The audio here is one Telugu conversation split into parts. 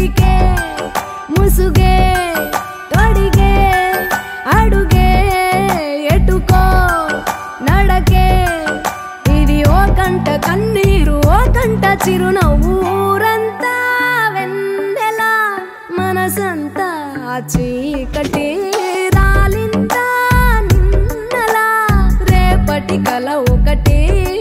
పలికే ముసుగే తొడిగే అడుగే ఎటుకో నడకే ఇది ఓ కంట కన్నీరు ఓ కంట చిరునవ్వు ఊరంతా వెన్నెల మనసంతా చీకటి రాలిందా నిన్నలా రేపటి కల ఒకటి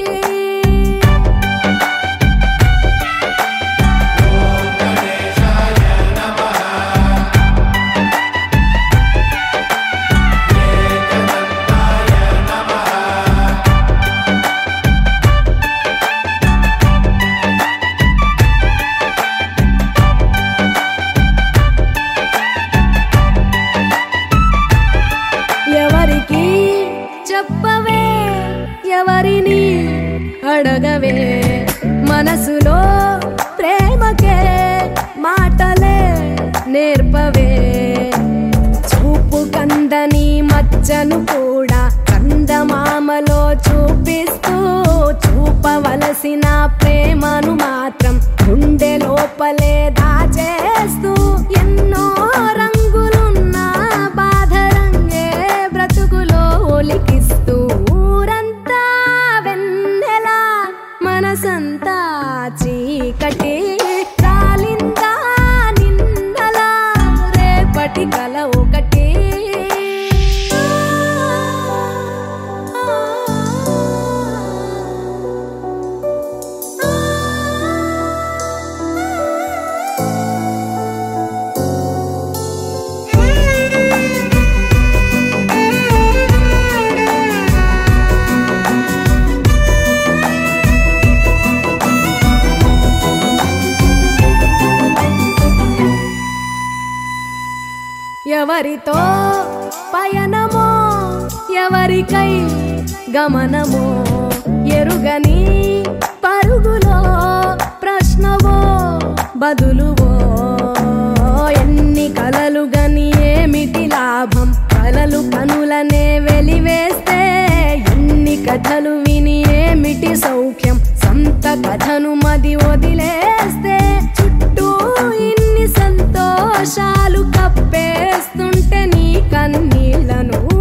ఎవరికి చెప్పవే ఎవరిని అడగవే మనసులో ప్రేమకే మాటలే నేర్పవే చూపు కందని మచ్చను కూడా కందమామలో చూపిస్తూ చూపవలసిన ప్రేమను మాత్రం గుండె లోపలే దాచేస్తూ ఎన్నో రంగులున్న బాధ రంగే బ్రతుకులో ఒలికిస్తూ ఊరంతా వెన్నెల మనసంతా చీకటి రాలిందా నిన్నలా రేపటి కల ఒకటి ఎవరితో పయనమో ఎవరికై గమనమో ఎరుగని పరుగులో ప్రశ్నవో బదులువో ఎన్ని కలలు గని ఏమిటి లాభం కలలు కనులనే వెలివేస్తే ఎన్ని కథలు విని ఏమిటి సౌఖ్యం సంత కథను మది వదిలేస్తే చుట్టూ ఇన్ని సంతోషాలు కప్పేస్తుంటే నీ కన్నీళ్లను